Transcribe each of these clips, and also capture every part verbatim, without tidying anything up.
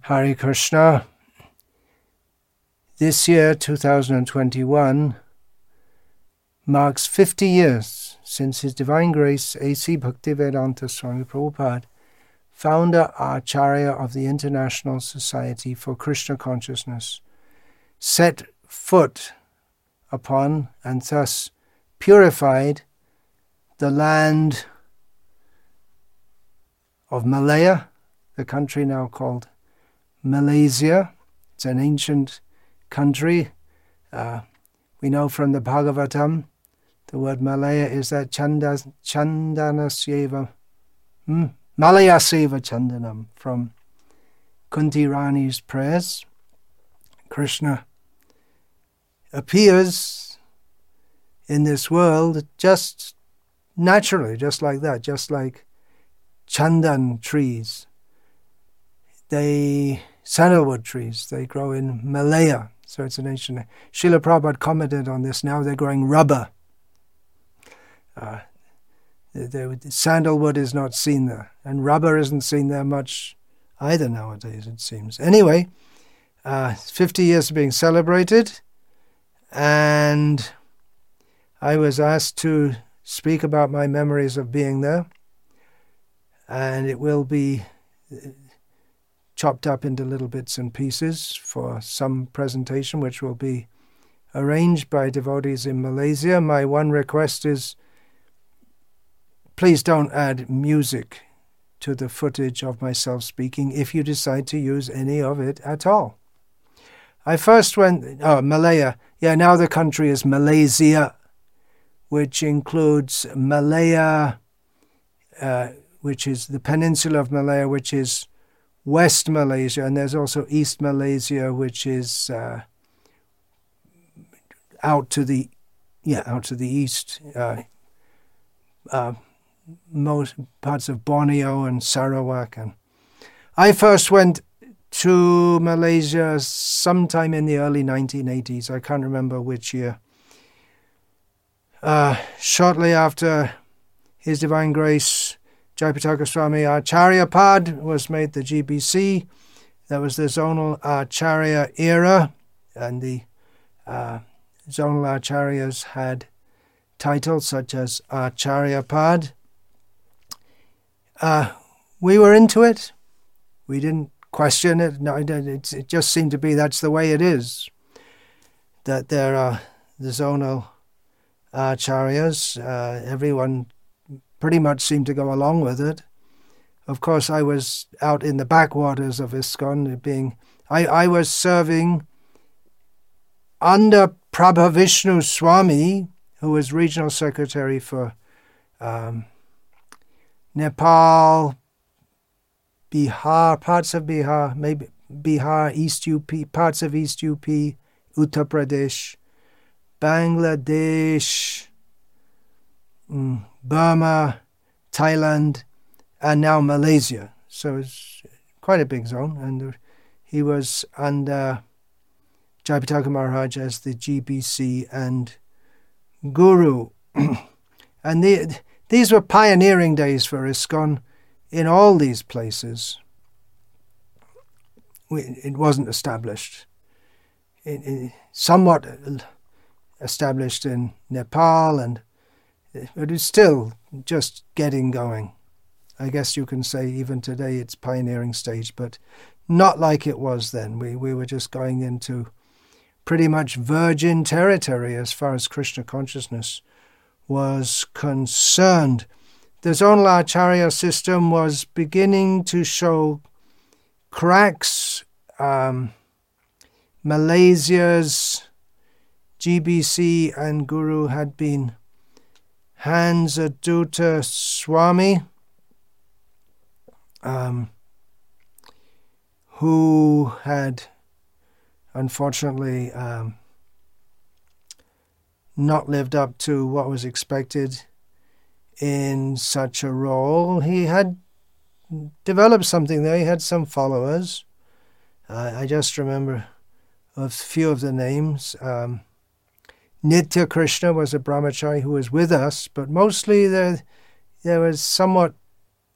Hare Krishna. This year, two thousand twenty-one, marks fifty years since His Divine Grace A C Bhaktivedanta Swami Prabhupada, founder Acharya of the International Society for Krishna Consciousness, set foot upon and thus purified the land of Malaya, the country now called Malaysia. It's an ancient country. Uh, we know from the Bhagavatam, the word Malaya is that chanda, Chandanasyeva, hmm? Malayaseva Chandanam, from Kunti Rani's prayers. Krishna appears in this world just naturally, just like that, just like chandan trees. They, sandalwood trees, they grow in Malaya. So it's an ancient. Srila Prabhupada commented on this. Now they're growing rubber. Uh, the, the sandalwood is not seen there. And rubber isn't seen there much either nowadays, it seems. Anyway, uh, fifty years being celebrated. And I was asked to speak about my memories of being there. And it will be chopped up into little bits and pieces for some presentation, which will be arranged by devotees in Malaysia. My one request is, please don't add music to the footage of myself speaking if you decide to use any of it at all. I first went, oh, Malaya. Yeah, now the country is Malaysia, which includes Malaya, uh, which is the peninsula of Malaya, which is West Malaysia, and there's also East Malaysia, which is uh, out to the, yeah, out to the east. Uh, uh, most parts of Borneo and Sarawak. And I first went to Malaysia sometime in the early nineteen eighties. I can't remember which year. Uh, shortly after His Divine Grace Jayapataka Swami Acharya Pad was made the G B C. That was the zonal Acharya era, and the uh, zonal Acharyas had titles such as Acharya Pad. Uh, we were into it. We didn't question it. No, it, it just seemed to be that's the way it is. That there are the zonal Acharyas. Uh, everyone pretty much seemed to go along with it. Of course, I was out in the backwaters of ISKCON, being I, I was serving under Prabhavishnu Swami, who was regional secretary for um, Nepal, Bihar, parts of Bihar, maybe Bihar, East U P, parts of East U P, Uttar Pradesh, Bangladesh, mm, Burma, Thailand, and now Malaysia. So it's quite a big zone. And he was under Jayapataka Maharaj as the G B C and Guru. And the, these were pioneering days for ISKCON in all these places. It wasn't established. It, it, somewhat established in Nepal, and but it's still just getting going. I guess you can say even today it's pioneering stage, but not like it was then. We we were just going into pretty much virgin territory as far as Krishna consciousness was concerned. The zonal Acharya system was beginning to show cracks. Um, Malaysia's G B C and Guru had been Hans Adutta Swami, um, who had unfortunately um, not lived up to what was expected in such a role. He had developed something there. He had some followers. Uh, I just remember a few of the names. Um, Nitya Krishna was a brahmachari who was with us, but mostly there, there was somewhat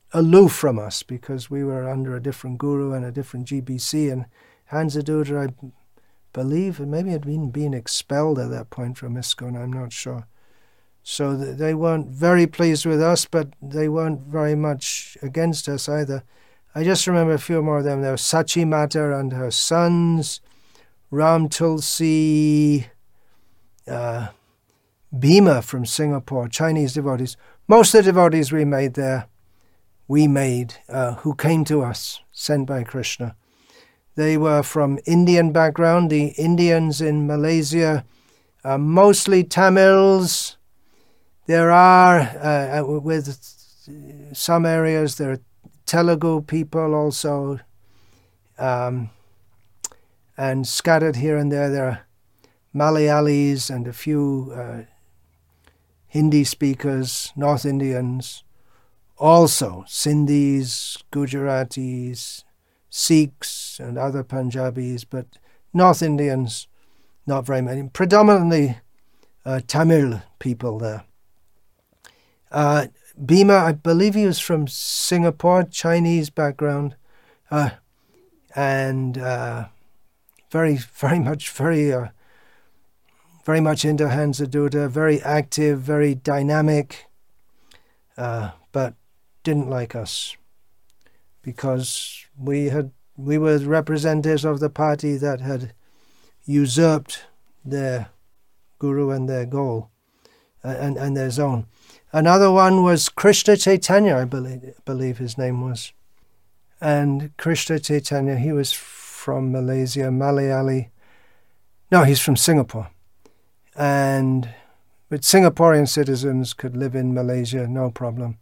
aloof from us because we were under a different guru and a different G B C. And Hansadutta, I believe, maybe had been been expelled at that point from ISKCON, I'm not sure. So they weren't very pleased with us, but they weren't very much against us either. I just remember a few more of them. There was Sachi Mata and her sons, Ram Tulsi, uh, Bhima from Singapore, Chinese devotees. Most of the devotees we made there, we made, uh, who came to us, sent by Krishna. They were from Indian background. The Indians in Malaysia are mostly Tamils. There are, uh, with some areas, there are Telugu people also, um, and scattered here and there, there are Malayalis and a few uh, Hindi speakers, North Indians, also Sindhis, Gujaratis, Sikhs and other Punjabis, but North Indians, not very many. Predominantly uh, Tamil people there. Uh, Bhima, I believe he was from Singapore, Chinese background, uh, and uh, very, very much, very, uh, very much into Hansadutta, very active, very dynamic, uh, but didn't like us because we had we were representatives of the party that had usurped their guru and their goal uh, and and their zone. Another one was Krishna Chaitanya, I believe, believe his name was. And Krishna Chaitanya, he was from Malaysia, Malayali. No, he's from Singapore. And but Singaporean citizens could live in Malaysia, no problem.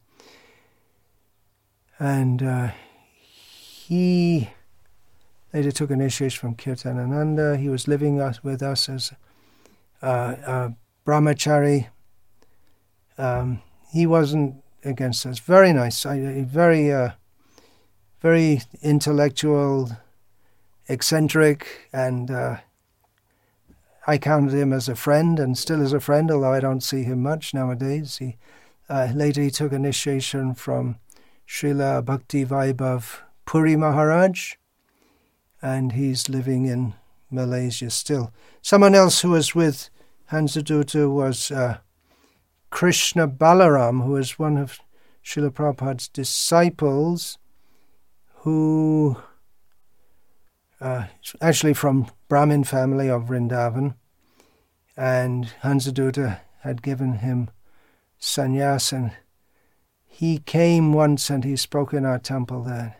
And uh, he later took initiation from Kirtanananda. He was living us, with us as uh, a brahmachari. Um, he wasn't against us. Very nice, I, very, uh, very intellectual, eccentric, and uh, I counted him as a friend, and still as a friend, although I don't see him much nowadays. He uh, later he took initiation from Srila Bhakti Vaibhav Puri Maharaj, and he's living in Malaysia still. Someone else who was with Hansadutta was Uh, Krishna Balaram, who was one of Srila Prabhupada's disciples, who uh, actually from Brahmin family of Vrindavan, and Hansadutta had given him sannyas, and he came once and he spoke in our temple there.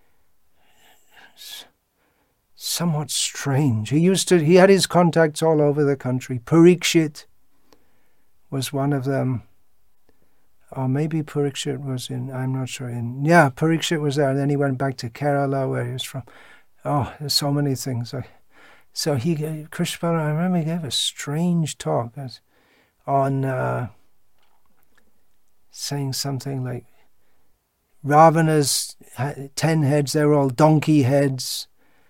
Somewhat strange. He used to. He had his contacts all over the country. Parikshit was one of them, or maybe Parikshit was in, I'm not sure, in, yeah, Parikshit was there, and then he went back to Kerala, where he was from. Oh, there's so many things. So he, Krishna, I remember he gave a strange talk on uh, saying something like, Ravana's ten heads, they were all donkey heads.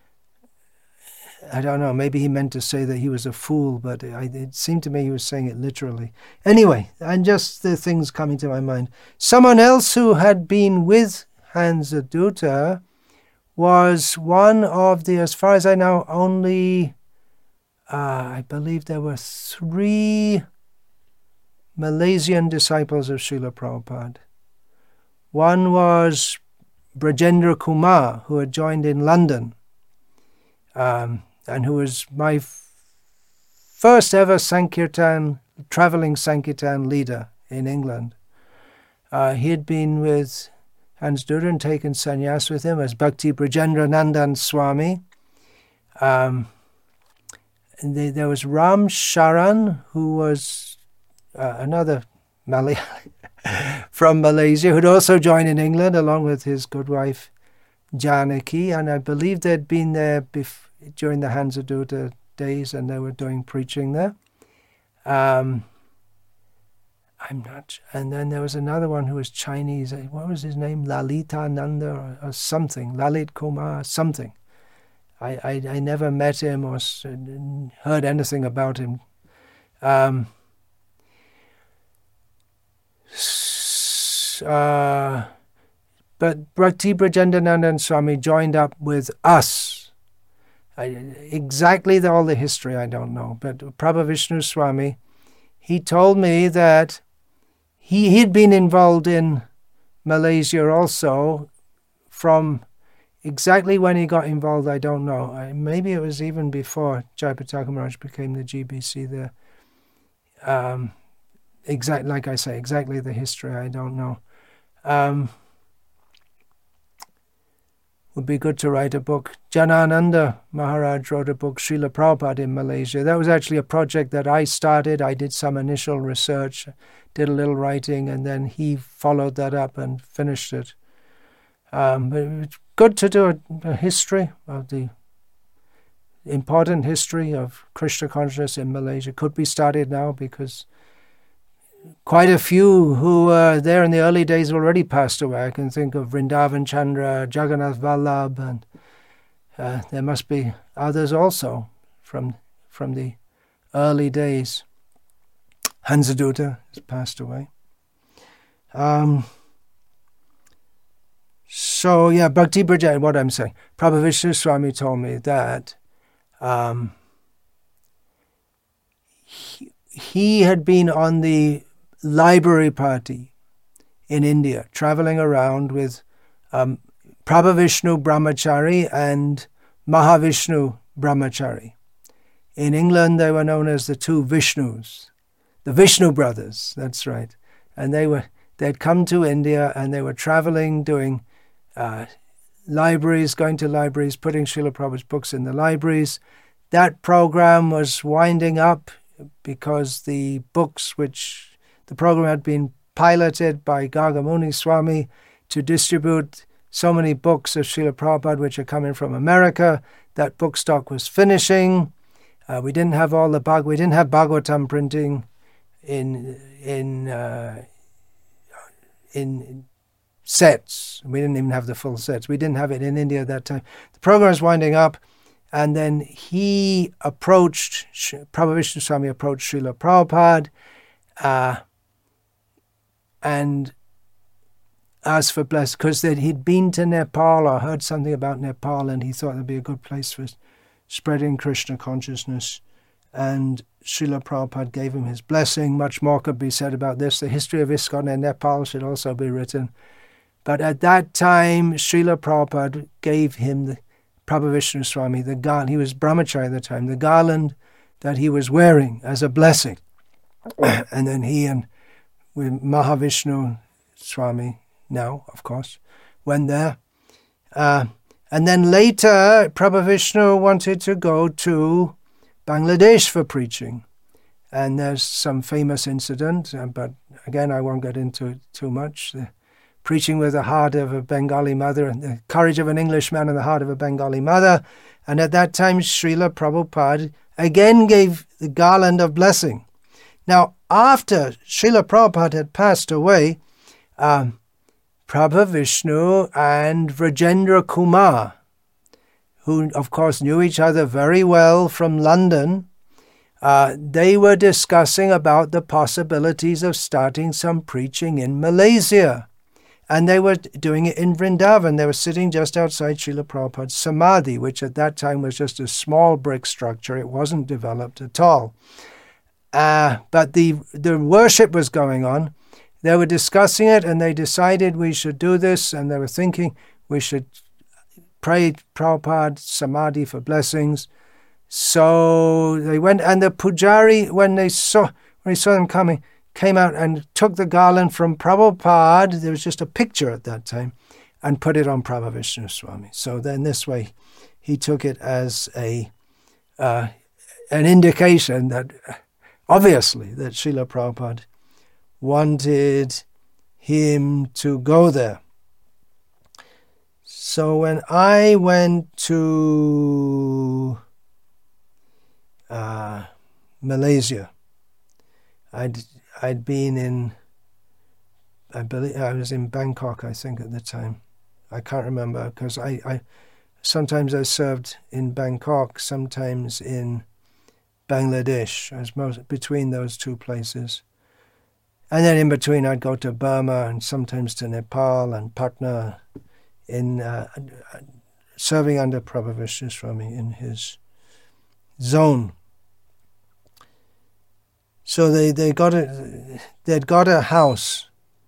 I don't know, maybe he meant to say that he was a fool, but I, it seemed to me he was saying it literally. Anyway, and just the things coming to my mind. Someone else who had been with Hansadutta was one of the, as far as I know, only, uh, I believe there were three Malaysian disciples of Srila Prabhupada. One was Brajendra Kumar, who had joined in London, um, and who was my f- first ever Sankirtan, traveling Sankirtan leader in England. Uh, he had been with Hansadutta and taken sannyas with him as Bhakti Brajendra Nandan Swami. Um, and they, there was Ram Sharan, who was uh, another Malayali from Malaysia, who'd also joined in England along with his good wife Janaki, and I believe they'd been there bef- during the Hansadutta days, and they were doing preaching there. Um, I'm not, and then there was another one who was Chinese. What was his name? Lalita Nanda or, or something. Lalit Kumar, something. I, I, I never met him or heard anything about him. Um, uh, but Bhakti Brajendanandan Swami joined up with us. I, exactly the, all the history I don't know, but Prabhavishnu Swami, he told me that he, he'd been involved in Malaysia also from exactly when he got involved, I don't know. I, maybe it was even before Jayapataka Maharaj became the G B C there. Um, exact, like I say, exactly the history, I don't know. Um, would be good to write a book. Janananda Maharaj wrote a book, Srila Prabhupada in Malaysia. That was actually a project that I started. I did some initial research, did a little writing, and then he followed that up and finished it. Um, but it's good to do a, a history of the important history of Krishna consciousness in Malaysia. Could be started now because quite a few who were there in the early days already passed away. I can think of Vrindavan Chandra, Jagannath Vallabh, and uh, there must be others also from from the early days. Hansadutta has passed away. Um, so yeah, Bhakti Braja, what I'm saying, Prabhavishnu Swami told me that um, he, he had been on the library party in India, traveling around with um, Prabhavishnu Brahmachari and Mahavishnu Brahmachari. In England, they were known as the two Vishnus, the Vishnu brothers, that's right. And they were, they'd come to India and they were traveling, doing uh, libraries, going to libraries, putting Srila Prabhupada's books in the libraries. That program was winding up because the books which the program had been piloted by Gargamuni Swami to distribute so many books of Srila Prabhupada which are coming from America. That book stock was finishing. Uh, we didn't have all the Bhag- we didn't have Bhagavatam printing in in uh, in sets. We didn't even have the full sets. We didn't have it in India at that time. The program was winding up, and then he approached Prabhavishnu Swami approached Srila Prabhupada. Uh, and asked for blessing, because he'd been to Nepal or heard something about Nepal, and he thought it'd be a good place for spreading Krishna consciousness. And Srila Prabhupada gave him his blessing. Much more could be said about this. The history of ISKCON in Nepal should also be written. But at that time, Srila Prabhupada gave him, the Prabhavishnu Swami, the garland, he was brahmachari at the time, the garland that he was wearing as a blessing. And then he and with Mahavishnu Swami, now, of course, went there. Uh, and then later, Prabhavishnu wanted to go to Bangladesh for preaching. And there's some famous incident, uh, but again, I won't get into it too much. The preaching with the heart of a Bengali mother, and the courage of an Englishman and the heart of a Bengali mother. And at that time, Srila Prabhupada again gave the garland of blessing. Now, after Srila Prabhupada had passed away, um, Prabhavishnu and Vrajendra Kumar, who of course knew each other very well from London, uh, they were discussing about the possibilities of starting some preaching in Malaysia. And they were doing it in Vrindavan. They were sitting just outside Srila Prabhupada's Samadhi, which at that time was just a small brick structure. It wasn't developed at all. Uh, but the the worship was going on. They were discussing it, and they decided we should do this, and they were thinking we should pray Prabhupada Samadhi for blessings. So they went, and the pujari, when they saw when he saw them coming, came out and took the garland from Prabhupada. There was just a picture at that time, and put it on Prabhavishnu Swami. So then this way, he took it as a uh, an indication that, obviously, that Srila Prabhupada wanted him to go there. So when I went to uh, Malaysia, I'd I'd been in, I believe I was in Bangkok, I think, at the time. I can't remember, because I, I sometimes I served in Bangkok, sometimes in Bangladesh. I was most between those two places. And then in between I'd go to Burma and sometimes to Nepal and Patna in uh, serving under Prabhavishnu Swami in his zone. So they, they got a, they'd got a house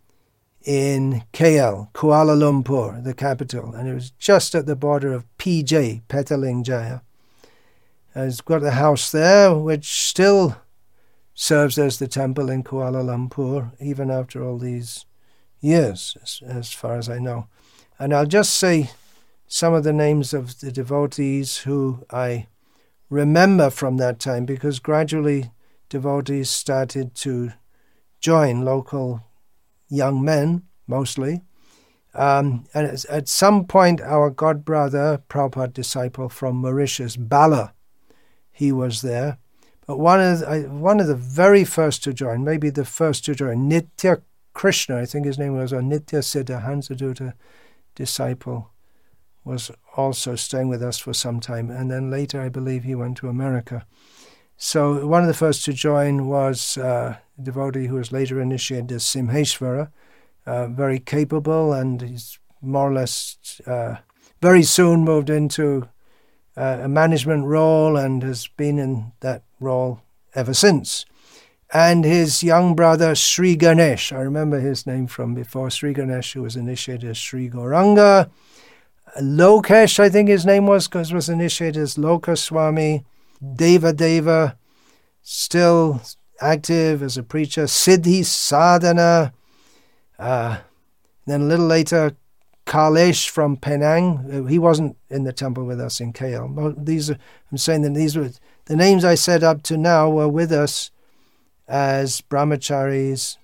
in K L, Kuala Lumpur, the capital, and it was just at the border of P J, Petaling Jaya. It's got a house there which still serves as the temple in Kuala Lumpur, even after all these years, as, as far as I know. And I'll just say some of the names of the devotees who I remember from that time, because gradually devotees started to join, local young men mostly. Um, and at some point, our godbrother, Prabhupada disciple from Mauritius, Bala, he was there. But one of the, one of the very first to join, maybe the first to join, Nitya Krishna, I think his name was, or Nitya Siddha Hansadutta disciple, was also staying with us for some time. And then later, I believe he went to America. So one of the first to join was uh, a devotee who was later initiated as Simheshwara, uh, very capable, and he's more or less uh, very soon moved into uh, a management role and has been in that role ever since. And his young brother, Sri Ganesh, I remember his name from before, Sri Ganesh, who was initiated as Sri Gauranga. Lokesh, I think his name was, because was initiated as Lokaswami. Deva Deva, still active as a preacher. Siddhi Sadhana. Uh, then a little later, Kalesh from Penang. He wasn't in the temple with us in K L. These are, I'm saying that these were the names I said up to now were with us as brahmacharis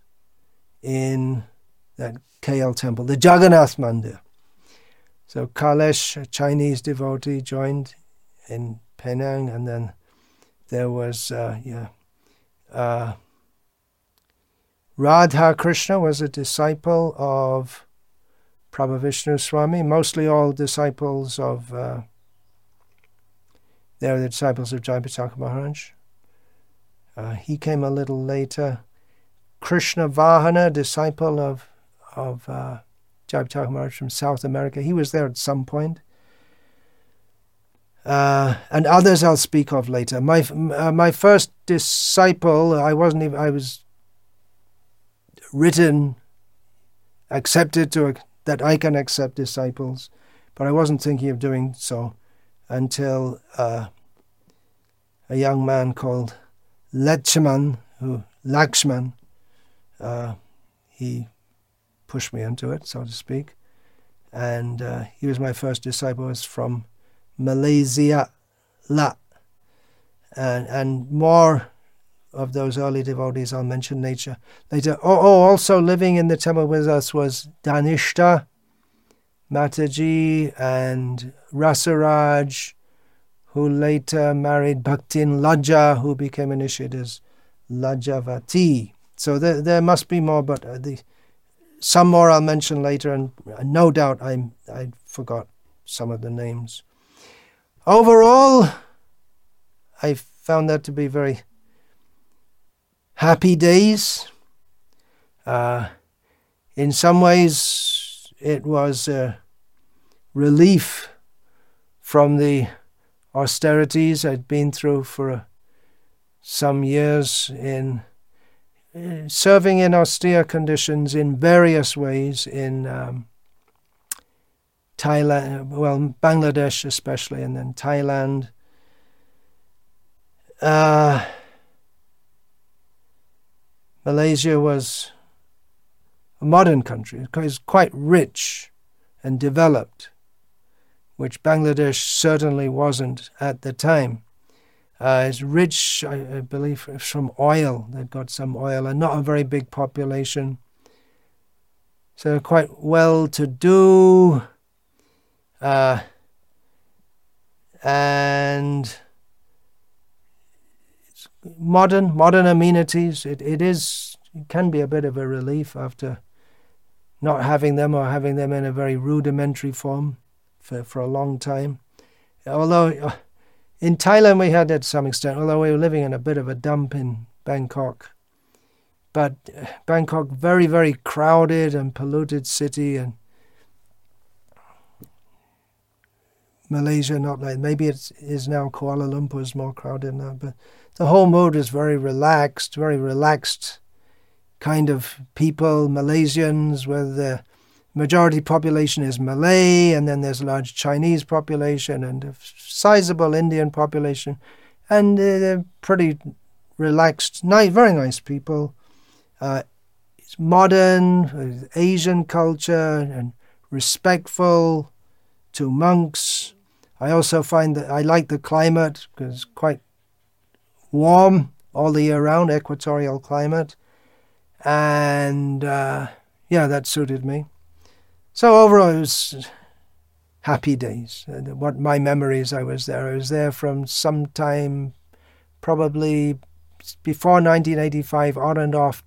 in that K L temple, the Jagannath Mandir. So Kalesh, a Chinese devotee, joined in Penang, and then there was uh, yeah, uh, Radha Krishna was a disciple of Prabhavishnu Swami, mostly all disciples of, uh, they were the disciples of Jayapataka Maharaj. Uh, he came a little later. Krishna Vahana, disciple of, of uh, Jayapataka Maharaj from South America, he was there at some point. Uh, and others I'll speak of later. My uh, my first disciple, I wasn't even, I was written, accepted to, that I can accept disciples, but I wasn't thinking of doing so until uh, a young man called Lechman, who, Lakshman, uh, he pushed me into it, so to speak. And uh, he was my first disciple, was from Malaysia, La. And, and more of those early devotees I'll mention nature later. Oh, oh, also living in the temple with us was Danishta Mataji and Rasaraj, who later married Bhaktin Lajja, who became initiated as Lajjavati. So there, there must be more, but uh, the, some more I'll mention later, and no doubt I I forgot some of the names. Overall, I found that to be very happy days. Uh, in some ways, it was a relief from the austerities I'd been through for uh, some years in uh, serving in austere conditions in various ways in um, Thailand, well, Bangladesh especially, and then Thailand. Uh, Malaysia was a modern country. It was quite rich and developed, which Bangladesh certainly wasn't at the time. Uh, it's rich, I, I believe, from oil. They've got some oil and not a very big population. So quite well-to-do. Uh, and modern modern amenities. It it is it can be a bit of a relief after not having them, or having them in a very rudimentary form for, for a long time. Although uh, in Thailand we had that to some extent, although we were living in a bit of a dump in Bangkok But Bangkok, very, very crowded and polluted city, and Malaysia, not like, maybe it is now Kuala Lumpur is more crowded now, but the whole mood is very relaxed, very relaxed kind of people, Malaysians, where the majority population is Malay, and then there's a large Chinese population and a sizable Indian population, and uh, they're pretty relaxed, nice, very nice people. Uh, it's modern, Asian culture, and respectful to monks. I also find that I like the climate because it's quite warm all the year round, equatorial climate. And uh, yeah, that suited me. So overall, it was happy days. What my memories, I was there. I was there from sometime probably before nineteen eighty-five, on and off,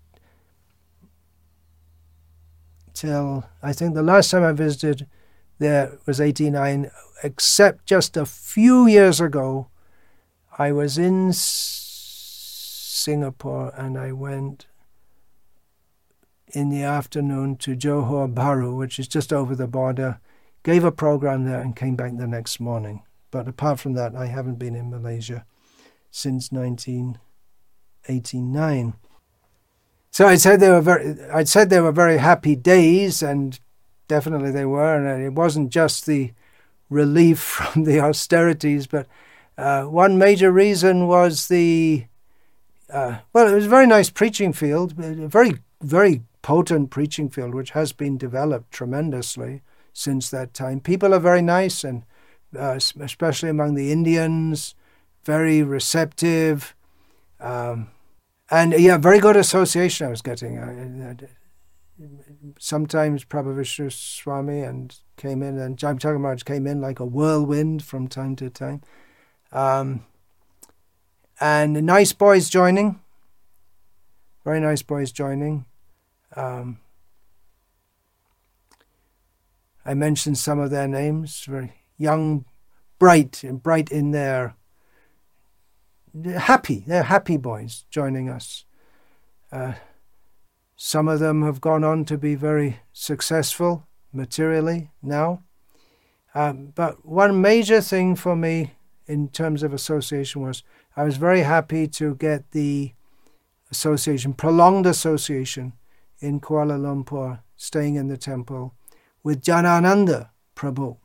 till I think the last time I visited there was eighty-nine, except just a few years ago, I was in Singapore and I went in the afternoon to Johor Bahru, which is just over the border, gave a program there and came back the next morning. But apart from that, I haven't been in Malaysia since nineteen eighty-nine. So I said they were very, I said they were very happy days, and definitely they were. And it wasn't just the relief from the austerities, but uh, one major reason was the uh, well, it was a very nice preaching field, a very very potent preaching field, which has been developed tremendously since that time. People are very nice, and uh, especially among the Indians, very receptive. Um, and yeah, very good association I was getting. I, I, sometimes Prabhavishnu Swami and came in, and Jayapataka Maharaj came in like a whirlwind from time to time. Um, and nice boys joining, very nice boys joining. Um, I mentioned some of their names, very young, bright, and bright in their, happy, they're happy boys joining us. Uh, some of them have gone on to be very successful materially now. Um, but one major thing for me in terms of association was I was very happy to get the association, prolonged association, in Kuala Lumpur, staying in the temple, with Janananda Prabhu,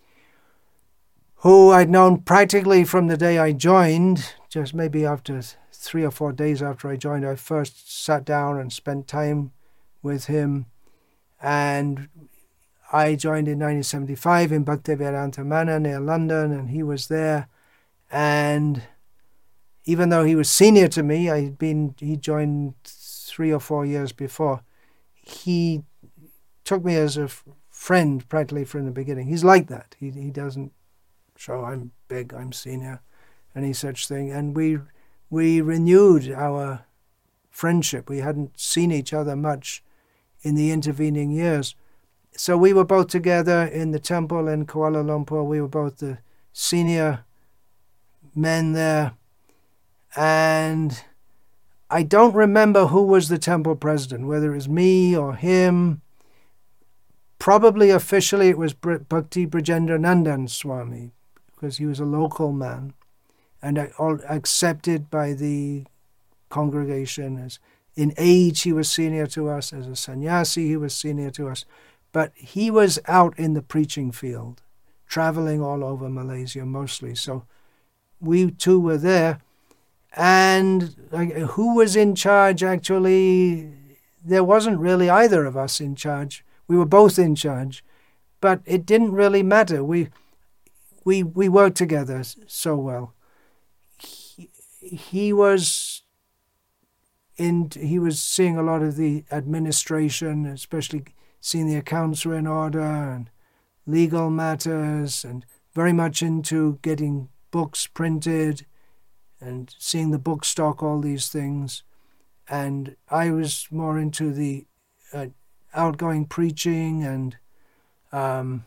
who I'd known practically from the day I joined. Just maybe after three or four days after I joined, I first sat down and spent time with him. And I joined in nineteen seventy-five in Bhaktivedanta Manor near London, and he was there. And even though he was senior to me, I had been, he joined three or four years before, he took me as a f- friend practically from the beginning. He's like that. He he doesn't show I'm big, I'm senior, any such thing. And we we renewed our friendship. We hadn't seen each other much in the intervening years. So we were both together in the temple in Kuala Lumpur. We were both the senior men there. And I don't remember who was the temple president, whether it was me or him. Probably officially it was Bhakti Brajendranandan Swami, because he was a local man and accepted by the congregation. As in age he was senior to us, as a sannyasi he was senior to us, but he was out in the preaching field, traveling all over Malaysia mostly. So we two were there. And like, who was in charge, actually, there wasn't really either of us in charge. We were both in charge, but it didn't really matter. We we we worked together so well. He, he was in he was seeing a lot of the administration, especially seeing the accounts were in order and legal matters, and very much into getting books printed and seeing the book stock, all these things. And I was more into the uh, outgoing preaching, and um,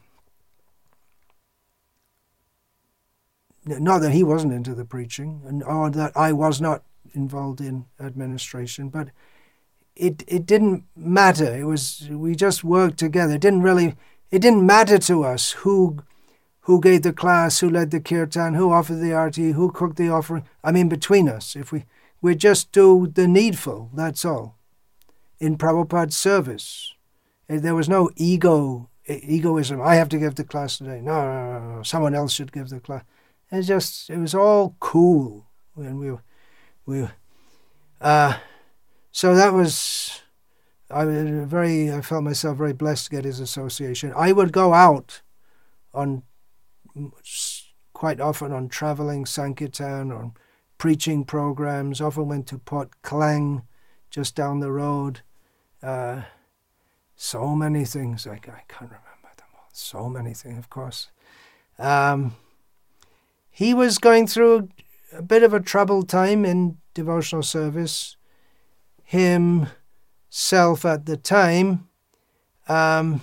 not that he wasn't into the preaching, and or that I was not involved in administration, but it it didn't matter. It was we just worked together. It didn't really it didn't matter to us who who gave the class, who led the kirtan, who offered the arti, who cooked the offering. I mean, between us, if we we just do the needful. That's all. In Prabhupada's service, there was no ego egoism. I have to give the class today. No, no, no, no. Someone else should give the class. It just it was all cool when we we. Uh, so that was. I was very. I felt myself very blessed to get his association. I would go out on quite often on traveling Sankirtan or preaching programs. Often went to Port Klang, just down the road. Uh, so many things. I, I can't remember them all. So many things, of course. Um, he was going through a bit of a troubled time in devotional service. Himself at the time. Um,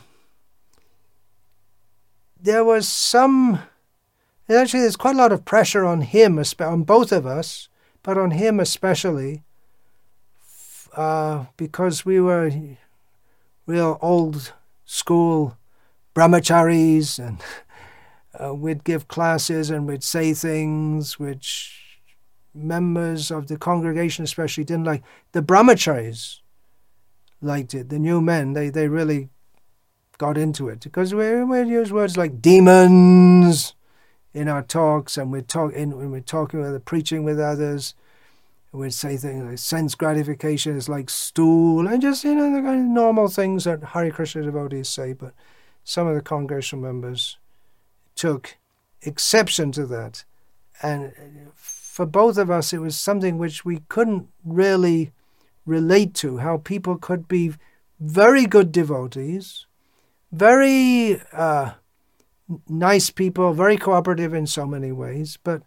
there was some... Actually, there's quite a lot of pressure on him, on both of us, but on him especially, uh, because we were real old school brahmacharis, and uh, we'd give classes and we'd say things which members of the congregation especially didn't like. The brahmacharis liked it. The new men, they, they really got into it, because we we'd use words like demons in our talks, and we'd talk in when we're talking with preaching with others, we'd say things like sense gratification is like stool, and just, you know, the kind of normal things that Hare Krishna devotees say. But some of the congregation members took exception to that, and for both of us it was something which we couldn't really relate to, how people could be very good devotees, very uh nice people, very cooperative in so many ways, but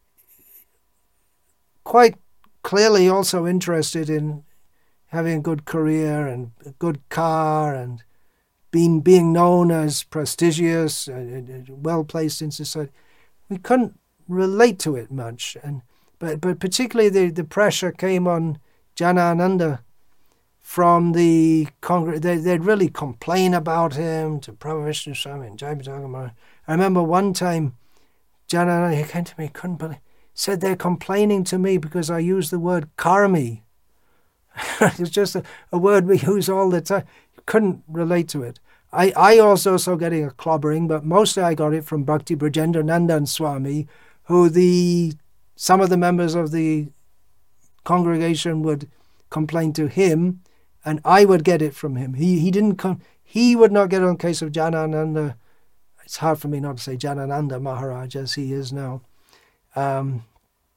quite clearly also interested in having a good career and a good car and being being known as prestigious and well placed in society. We couldn't relate to it much, and but but particularly the, the pressure came on Janananda from the Congress. They, they'd really complain about him to Prabhu Vishnu Swami and Jai Bhajan Maharaj. I remember one time, Janananda, he came to me, couldn't believe, said they're complaining to me because I used the word karmi. It's just a, a word we use all the time. Couldn't relate to it. I, I also saw getting a clobbering, but mostly I got it from Bhakti Brajendra Nandan Swami, who the some of the members of the congregation would complain to him, and I would get it from him. He he didn't come. He would not get on the case of Janananda. It's hard for me not to say Janananda Maharaj as he is now. Um,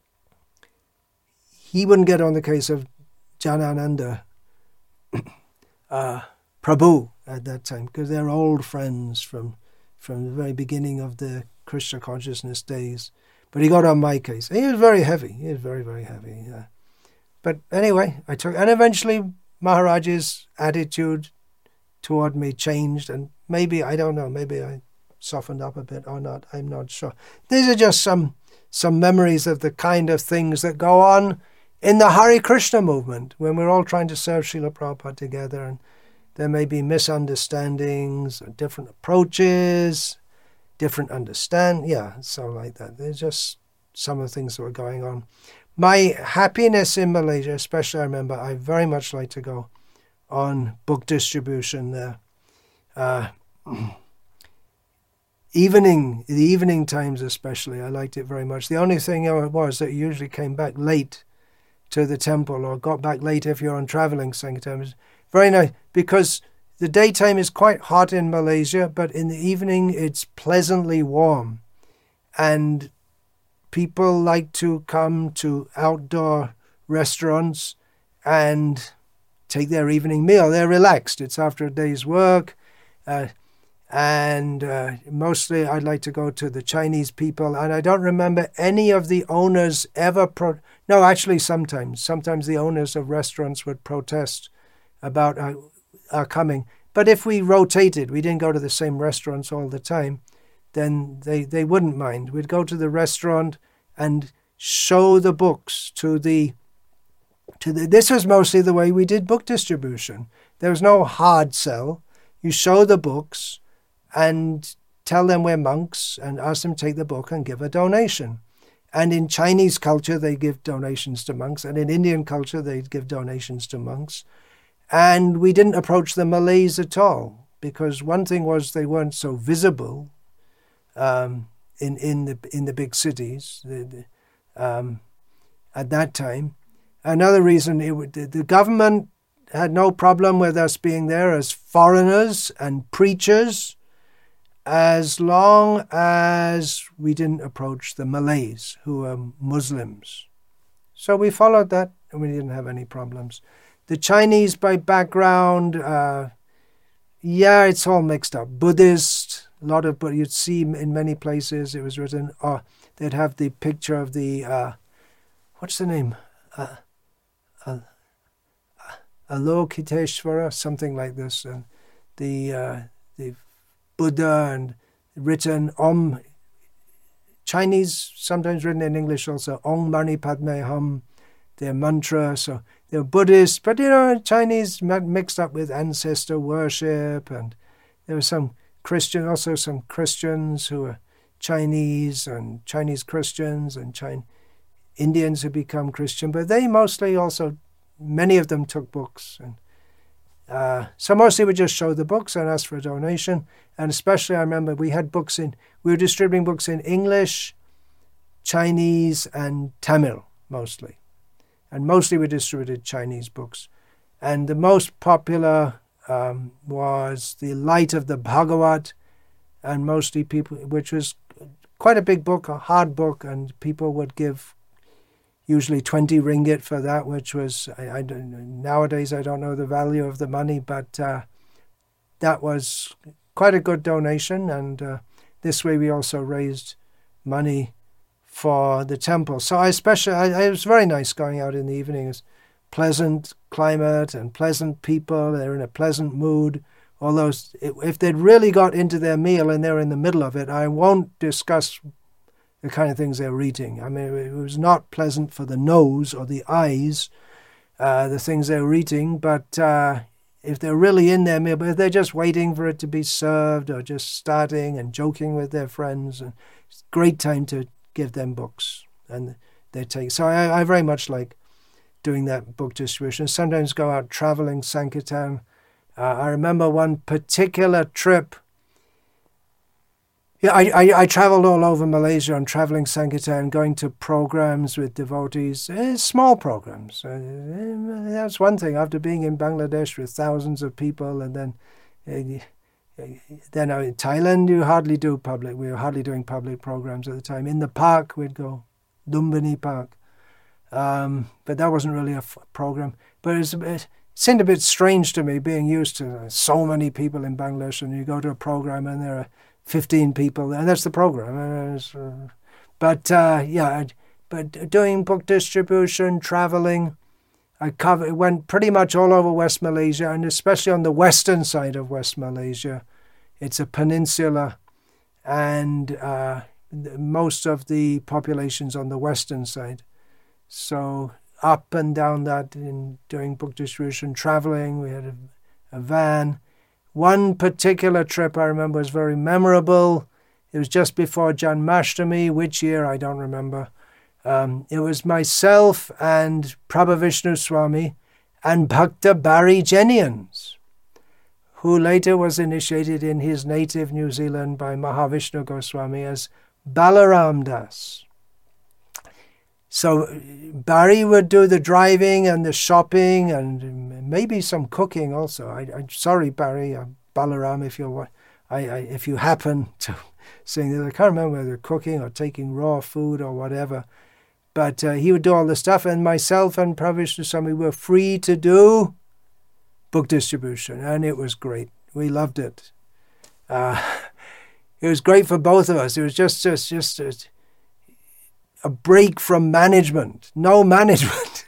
he wouldn't get on the case of Janananda uh, Prabhu at that time, because they're old friends from from the very beginning of the Krishna consciousness days. But he got on my case. He was very heavy. He was very, very heavy. Yeah. But anyway, I took, and eventually Maharaj's attitude toward me changed, and maybe, I don't know, maybe I softened up a bit or not, I'm not sure. These are just some some memories of the kind of things that go on in the Hare Krishna movement, when we're all trying to serve Srila Prabhupada together, and there may be misunderstandings, or different approaches, different understand, yeah, so like that. There's just some of the things that were going on. My happiness in Malaysia, especially, I remember, I very much like to go on book distribution there. Uh, evening, the evening times especially, I liked it very much. The only thing was that you usually came back late to the temple, or got back late if you're on traveling Sankirtan. It was very nice, because the daytime is quite hot in Malaysia, but in the evening it's pleasantly warm. And people like to come to outdoor restaurants and take their evening meal. They're relaxed. It's after a day's work. Uh, and uh, mostly I'd like to go to the Chinese people. And I don't remember any of the owners ever... Pro- no, actually sometimes. Sometimes the owners of restaurants would protest about our, our coming. But if we rotated, we didn't go to the same restaurants all the time, then they, they wouldn't mind. We'd go to the restaurant and show the books to the To the, this was mostly the way we did book distribution. There was no hard sell. You show the books and tell them we're monks and ask them to take the book and give a donation. And in Chinese culture, they give donations to monks. And in Indian culture, they give donations to monks. And we didn't approach the Malays at all, because one thing was they weren't so visible um, in, in, the, in the big cities the, the, um, at that time. Another reason, it would, the government had no problem with us being there as foreigners and preachers, as long as we didn't approach the Malays, who were Muslims. So we followed that, and we didn't have any problems. The Chinese, by background, uh, yeah, it's all mixed up. Buddhist, a lot of, but you'd see in many places it was written, or they'd have the picture of the, uh, what's the name? Uh, uh, Avalokiteshvara, something like this. And the uh, the Buddha, and written Om, Chinese, sometimes written in English also, Om Mani Padme Hum, their mantra. So they're Buddhist, but you know, Chinese mixed up with ancestor worship. And there were some Christian, also some Christians who were Chinese, and Chinese Christians, and Chinese Indians who become Christian, but they mostly also, many of them took books. And uh, so mostly we just showed the books and asked for a donation. And especially I remember we had books in, we were distributing books in English, Chinese, and Tamil mostly. And mostly we distributed Chinese books. And the most popular um, was The Light of the Bhagavat, and mostly people, which was quite a big book, a hard book, and people would give usually twenty ringgit for that, which was, I, I don't, nowadays I don't know the value of the money, but uh, that was quite a good donation. And uh, this way we also raised money for the temple. So I especially, I, it was very nice going out in the evening. It's pleasant climate and pleasant people. They're in a pleasant mood. Although if they'd really got into their meal and they're in the middle of it, I won't discuss the kind of things they were eating. I mean, it was not pleasant for the nose or the eyes, uh, the things they were eating, but uh, if they're really in their meal, but if they're just waiting for it to be served or just starting and joking with their friends, and it's a great time to give them books. And they take. So I, I very much like doing that book distribution. Sometimes go out traveling Sankirtan. Uh, I remember one particular trip. Yeah, I, I, I traveled all over Malaysia on traveling Sankirtan, going to programs with devotees, eh, small programs. Uh, that's one thing. After being in Bangladesh with thousands of people, and then uh, then in Thailand, you hardly do public. We were hardly doing public programs at the time. In the park, we'd go, Lumbini Park. Um, but that wasn't really a f- program. But it's, it seemed a bit strange to me, being used to so many people in Bangladesh, and you go to a program and there are fifteen people, and that's the program. Uh, but uh, yeah, but doing book distribution, traveling, I covered, went pretty much all over West Malaysia, and especially on the western side of West Malaysia. It's a peninsula, and uh, most of the population's on the western side. So up and down that, in doing book distribution, traveling, we had a, a van. One particular trip I remember was very memorable. It was just before Janmashtami, which year I don't remember. Um, it was myself and Prabhavishnu Swami and Bhakta Barry Jenians, who later was initiated in his native New Zealand by Mahavishnu Goswami as Balaram Das. So Barry would do the driving and the shopping and maybe some cooking also. I, I'm sorry, Barry, uh, Balaram, if you I, I if you happen to sing this. I can't remember whether cooking or taking raw food or whatever. But uh, he would do all the stuff, and myself and Prabhavishnu Swami were free to do book distribution, and it was great. We loved it. Uh, it was great for both of us. It was just just just. just a break from management. No management.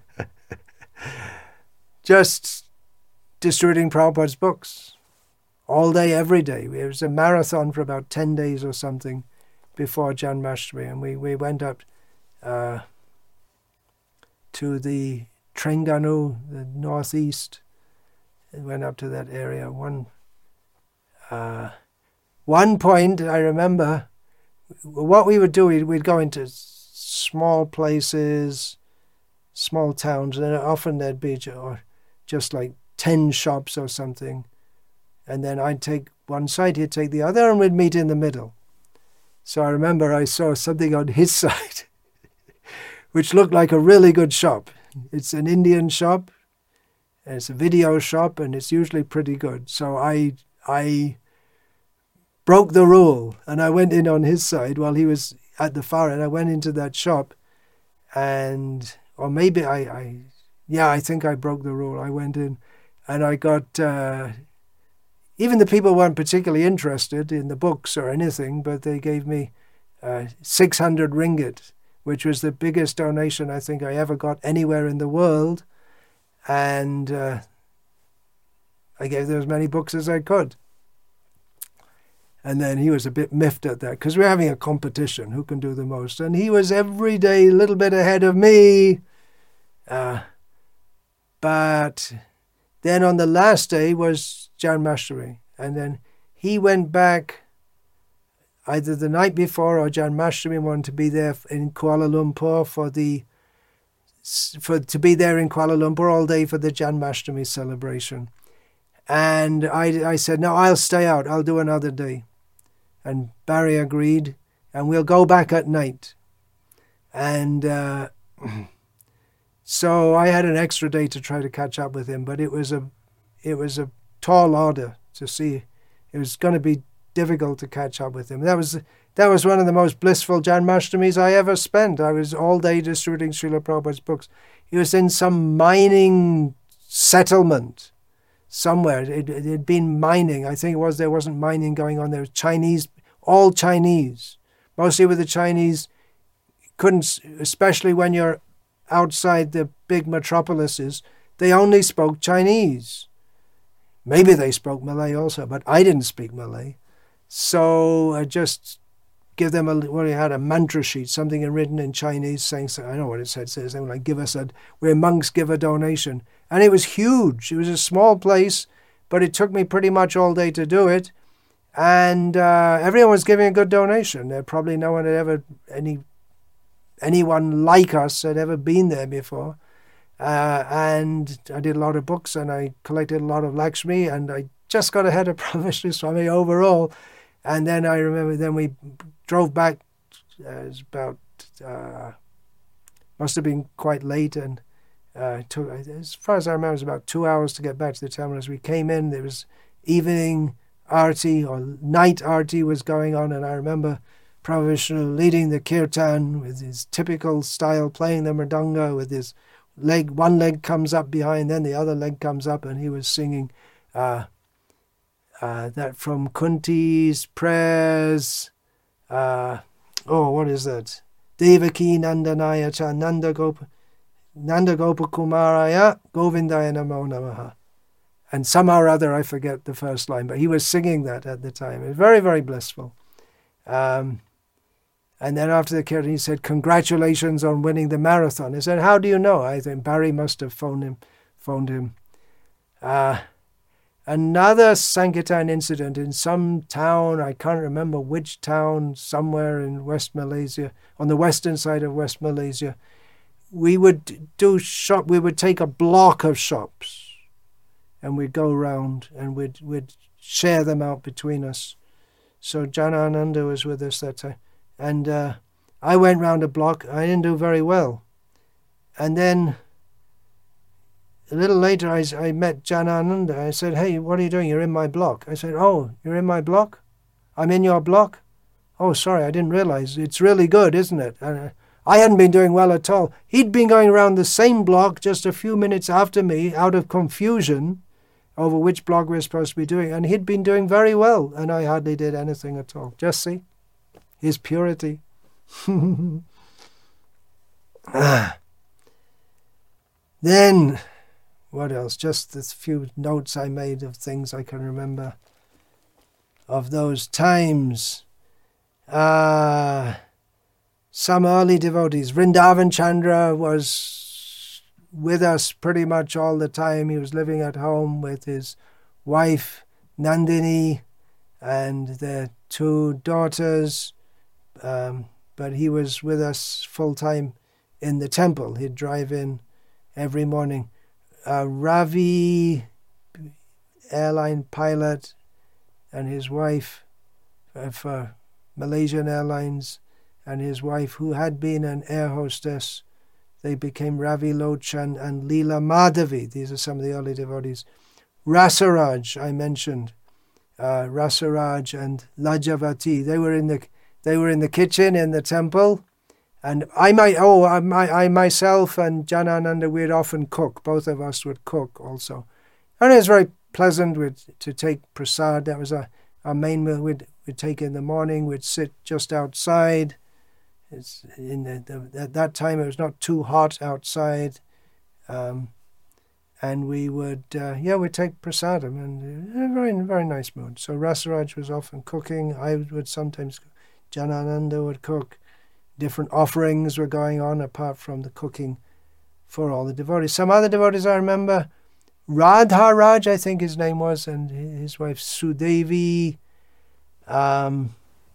Just distributing Prabhupada's books. All day, every day. It was a marathon for about ten days or something before Janmashtami. And we, we went up uh, to the Trengganu, the northeast. It went up to that area. One, uh, one point I remember, what we would do, we'd, we'd go into small places, small towns, and often there'd be or just like ten shops or something. And then I'd take one side, he'd take the other, and we'd meet in the middle. So I remember I saw something on his side, which looked like a really good shop. It's an Indian shop, and it's a video shop, and it's usually pretty good. So I I broke the rule, and I went in on his side while he was at the far end. I went into that shop, and, or maybe I, I yeah, I think I broke the rule. I went in, and I got, uh, even the people weren't particularly interested in the books or anything, but they gave me uh, six hundred ringgit, which was the biggest donation I think I ever got anywhere in the world. And uh, I gave them as many books as I could. And then he was a bit miffed at that, because we were having a competition, who can do the most. And he was every day a little bit ahead of me. Uh, but then on the last day was Janmashtami. And then he went back either the night before or Janmashtami, wanted to be there in Kuala Lumpur for the for to be there in Kuala Lumpur all day for the Janmashtami celebration. And I, I said, no, I'll stay out. I'll do another day. And Barry agreed, and we'll go back at night. And uh, so I had an extra day to try to catch up with him, but it was a, it was a tall order to see. It was going to be difficult to catch up with him. That was that was one of the most blissful Janmashtamis I ever spent. I was all day distributing Srila Prabhupada's books. He was in some mining settlement somewhere. It had been mining. I think it was there wasn't mining going on. There was Chinese, all Chinese. Mostly with the Chinese, couldn't, especially when you're outside the big metropolises, they only spoke Chinese. Maybe they spoke Malay also, but I didn't speak Malay. So I just give them a, well, we had a mantra sheet, something written in Chinese saying, I don't know what it said, it says something like, give us a, we're monks, give a donation. And it was huge. It was a small place, but it took me pretty much all day to do it. And uh, everyone was giving a good donation. There probably no one had ever, any anyone like us had ever been there before. Uh, and I did a lot of books, and I collected a lot of Lakshmi, and I just got ahead of Pravishnu Swami overall. And then I remember, then we drove back. Uh, it was about, uh, must have been quite late, and uh, took, as far as I remember, it was about two hours to get back to the terminus. We came in, there was evening arti, or night arti was going on, and I remember Pravishnu leading the kirtan with his typical style, playing the mridanga with his leg, one leg comes up behind, then the other leg comes up, and he was singing uh, uh, that from Kunti's prayers. Uh, oh, what is that? Devaki Nandanaya cha Nanda Gopa, Nanda Gopa Kumaraya Govindaya Namo Namaha. And somehow or other, I forget the first line, but he was singing that at the time. It was very, very blissful. Um, And then after the kirtan, he said, congratulations on winning the marathon. He said, how do you know? I think Barry must have phoned him. Phoned him. Uh, another Sankirtan incident in some town, I can't remember which town, somewhere in West Malaysia, on the western side of West Malaysia. We would do shop, we would take a block of shops, and we'd go around and we'd, we'd share them out between us. So Janananda was with us that time. And uh, I went round a block. I didn't do very well. And then a little later, I, I met Janananda. I said, hey, what are you doing? You're in my block. I said, oh, you're in my block? I'm in your block? Oh, sorry, I didn't realize. It's really good, isn't it? And I hadn't been doing well at all. He'd been going around the same block just a few minutes after me out of confusion over which block we were supposed to be doing. And he'd been doing very well, and I hardly did anything at all. Just see. His purity. ah. Then, what else? Just a few notes I made of things I can remember of those times. Uh, some early devotees. Vrindavan Chandra was with us pretty much all the time. He was living at home with his wife, Nandini, and their two daughters, um, but he was with us full-time in the temple. He'd drive in every morning. Uh, Ravi, airline pilot, and his wife uh, for Malaysian Airlines, and his wife, who had been an air hostess, they became Ravi Lochan and Leela Madhavi. These are some of the early devotees. Rasaraj, I mentioned. Uh, Rasaraj and Lajavati. They were in the they were in the kitchen in the temple, and I might oh I, I myself and Janananda, we'd often cook. Both of us would cook also, and it was very pleasant. We'd, to take prasad. That was our, our main meal. We'd we'd take in the morning. We'd sit just outside. It's in the, the, at that time it was not too hot outside, um, and we would uh, yeah we'd take prasadam, and uh, very very nice mood. So Rasaraj was often cooking. I would sometimes, Janananda would cook. Different offerings were going on apart from the cooking for all the devotees. Some other devotees I remember, Radharaj I think his name was, and his wife Sudevi. Um,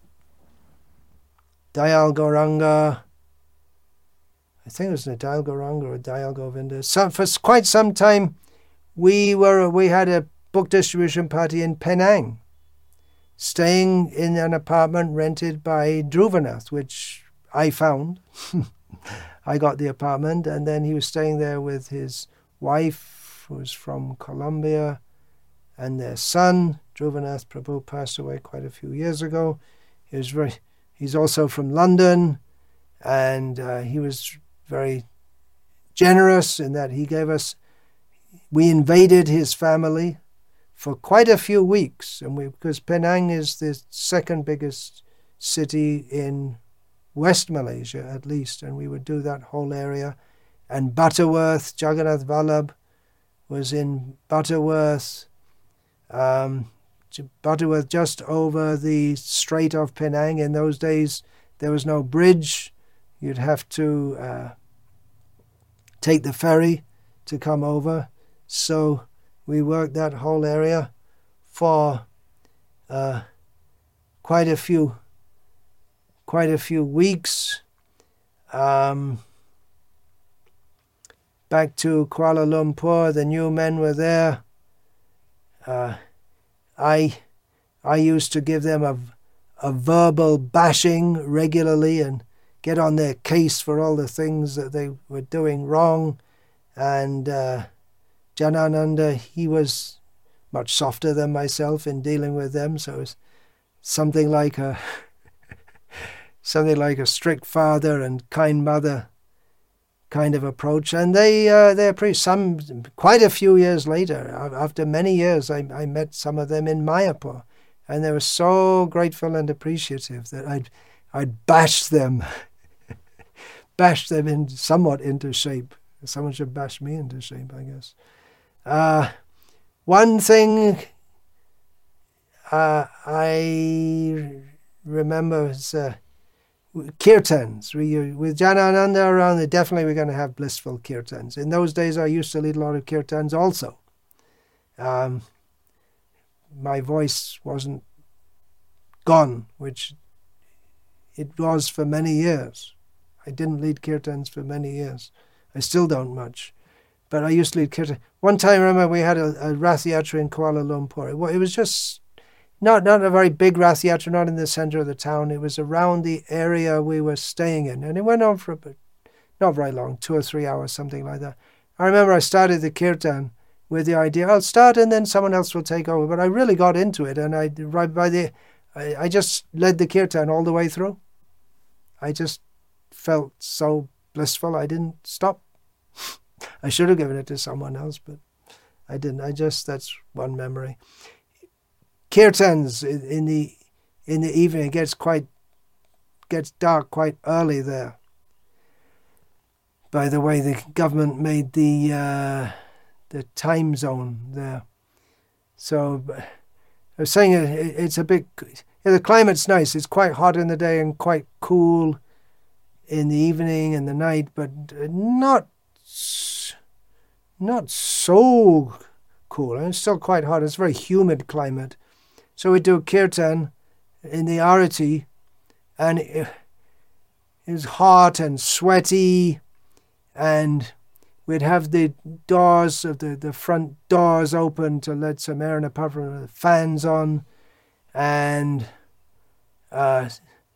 Dayal Gauranga, I think it was Dayal Gauranga or Dayal Govinda. Some, for quite some time, we were we had a book distribution party in Penang, staying in an apartment rented by Dhruvanath, which I found. I got the apartment, and then he was staying there with his wife, who was from Colombia, and their son. Dhruvanath Prabhu passed away quite a few years ago. He was very... He's also from London, and uh, he was very generous in that he gave us, we invaded his family for quite a few weeks, and we, because Penang is the second biggest city in West Malaysia at least, and we would do that whole area. And Butterworth, Jagannath Vallabh was in Butterworth, um, Butterworth, just over the Strait of Penang. In those days, there was no bridge. You'd have to uh, take the ferry to come over. So we worked that whole area for uh, quite a few, quite a few weeks. Um, back to Kuala Lumpur, the new men were there. Uh, I I used to give them a, a verbal bashing regularly and get on their case for all the things that they were doing wrong. And uh, Janananda, he was much softer than myself in dealing with them, so it was something like a something like a strict father and kind mother kind of approach. And they uh, they appreciate some quite a few years later, after many years, I, I met some of them in Mayapur, and they were so grateful and appreciative that I'd I'd bashed them, bashed them in somewhat into shape. Someone should bash me into shape, I guess. Uh, one thing uh, I remember is uh, kirtans. We, with Janananda around, they definitely we're going to have blissful kirtans. In those days, I used to lead a lot of kirtans also. Um, my voice wasn't gone, which it was for many years. I didn't lead kirtans for many years. I still don't much. But I used to lead kirtan. One time, I remember, we had a, a Rath Yatra in Kuala Lumpur. It, it was just Not not a very big Rath Yatra, not in the centre of the town. It was around the area we were staying in. And it went on for a bit, not very long, two or three hours, something like that. I remember I started the kirtan with the idea, I'll start and then someone else will take over. But I really got into it, and I right by the, I, I just led the kirtan all the way through. I just felt so blissful, I didn't stop. I should have given it to someone else, but I didn't. I just, that's one memory. Kirtans in the in the evening, it gets quite gets dark quite early there. By the way, the government made the uh, the time zone there, so I was saying it, it's a bit. Yeah, the climate's nice. It's quite hot in the day and quite cool in the evening and the night, but not not so cool. And it's still quite hot. It's a very humid climate. So we do kirtan in the arati, and it, it was hot and sweaty, and we'd have the doors of the, the front doors open to let some air in, apart from the fans on. And uh,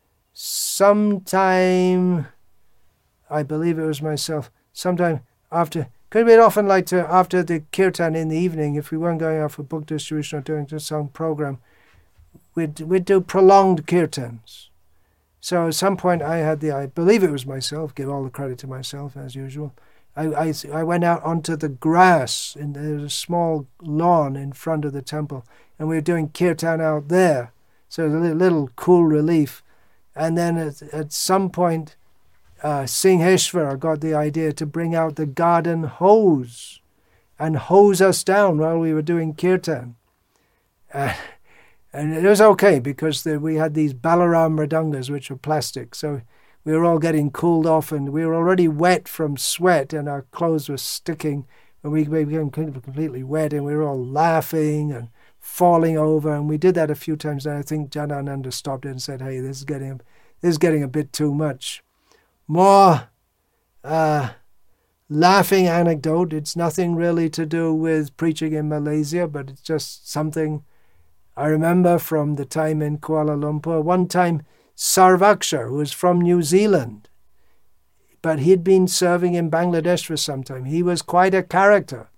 sometime, I believe it was myself, sometime after, because we'd often like to, after the kirtan in the evening, if we weren't going out for book distribution or doing just some program, we'd, we'd do prolonged kirtans. So at some point I had the, I believe it was myself, give all the credit to myself as usual, I, I, I went out onto the grass, and there's a small lawn in front of the temple, and we were doing kirtan out there. So it was a little, little cool relief. And then at, at some point, uh, Singheshwar got the idea to bring out the garden hose and hose us down while we were doing kirtan. Uh, and it was okay, because the, we had these Balaram Mridangas, which were plastic. So we were all getting cooled off, and we were already wet from sweat, and our clothes were sticking, and we became completely wet, and we were all laughing and falling over. And we did that a few times, and I think Janananda stopped it and said, hey, this is getting, this is getting a bit too much. More uh, laughing anecdote. It's nothing really to do with preaching in Malaysia, but it's just something I remember from the time in Kuala Lumpur. One time, Sarvaksha, who was from New Zealand, but he'd been serving in Bangladesh for some time. He was quite a character.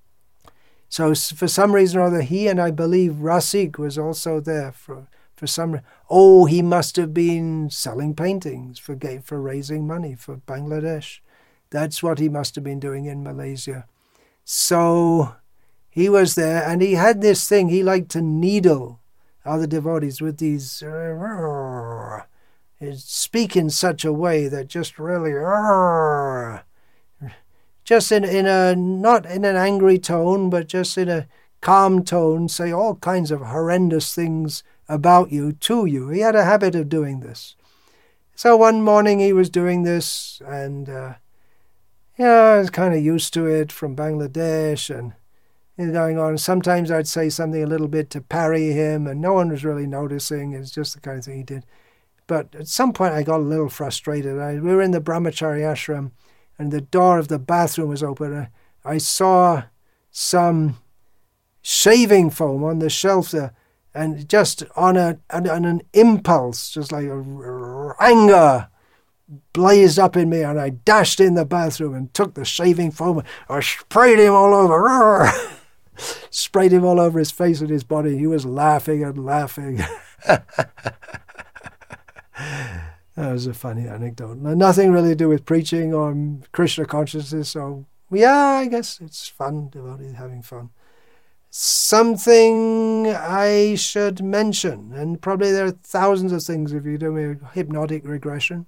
So for some reason or other, he and I believe Rasik was also there for, for some reason. Oh, he must have been selling paintings for, for raising money for Bangladesh. That's what he must have been doing in Malaysia. So he was there, and he had this thing. He liked to needle other devotees with these, uh, speak in such a way that just really, uh, just in, in a, not in an angry tone, but just in a calm tone, say all kinds of horrendous things about you, to you. He had a habit of doing this. So one morning he was doing this, and uh, yeah, I was kind of used to it from Bangladesh, and going on. Sometimes I'd say something a little bit to parry him, and no one was really noticing. It's just the kind of thing he did. But at some point I got a little frustrated. I, we were in the Brahmachari ashram, and the door of the bathroom was open. I, I saw some shaving foam on the shelf there, and just on, a, on, on an impulse, just like a, a, anger blazed up in me, and I dashed in the bathroom and took the shaving foam and I sprayed him all over. Sprayed him all over his face and his body. He was laughing and laughing. That was a funny anecdote. Nothing really to do with preaching or Krishna consciousness. So, yeah, I guess it's fun, devotees having fun. Something I should mention, and probably there are thousands of things if you do a hypnotic regression.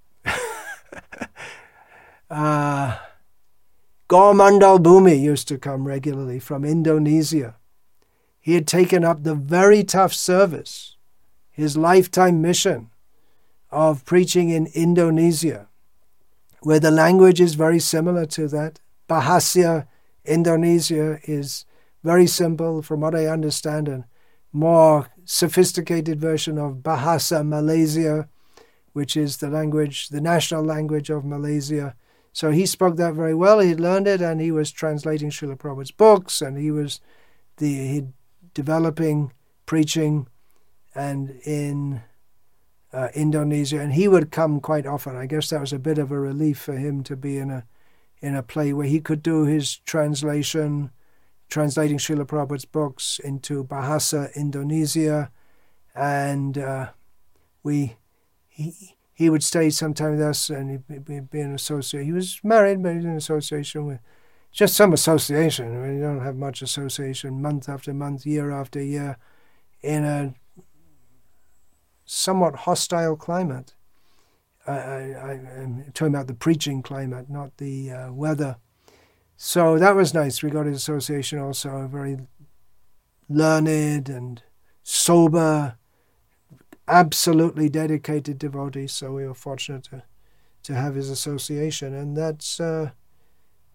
uh, Gaumandal Bhumi used to come regularly from Indonesia. He had taken up the very tough service, his lifetime mission of preaching in Indonesia, where the language is very similar to that. Bahasa Indonesia is very simple, from what I understand, a more sophisticated version of Bahasa Malaysia, which is the language, the national language of Malaysia. So he spoke that very well. He learned it, and he was translating Srila Prabhupada's books, and he was the he developing preaching, and in uh, Indonesia. And he would come quite often. I guess that was a bit of a relief for him to be in a in a play where he could do his translation, translating Srila Prabhupada's books into Bahasa Indonesia, and uh, we he. He would stay sometime with us, and he'd be, be an associate. He was married, but he was in association with, just some association. I mean, you don't have much association, month after month, year after year, in a somewhat hostile climate. I, I, I'm talking about the preaching climate, not the uh, weather. So that was nice. We got his association also, a very learned and sober, absolutely dedicated devotee, so we were fortunate to, to have his association. And that's uh,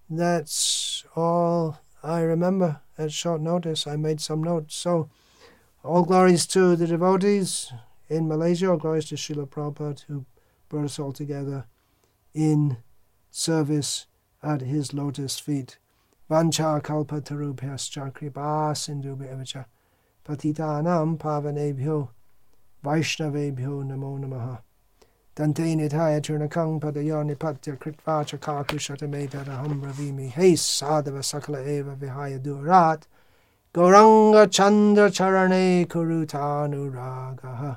that's all I remember at short notice. I made some notes. So, all glories to the devotees in Malaysia. All glories to Srila Prabhupada, who brought us all together in service at his lotus feet. Vancha kalpa tarubhyascha kripa sindhubhyacha patitanam pavanebhyo vaishnavebhyo namo namaha. Dante nithaya turnakang padayo nipatya kritva chakaku shatame tadaham ravimi hey sadhava sakala eva vihaya durat Gauranga Chandra Charane Kurutanuragaha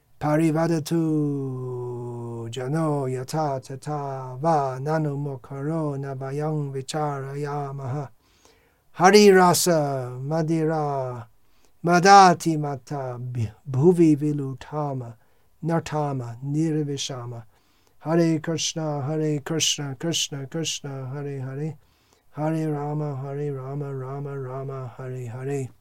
Parivadatu Jano Yata Tata Va Nanu Mokaro Nabayang Vicharayamaha Hari Rasa Madira Madati Mata Bhuvi Vilutama Nartama Nirvishama Hare Krishna Hare Krishna Krishna Krishna Hare Hare Hare Rama, Hare Rama, Rama Rama, Hare Hare.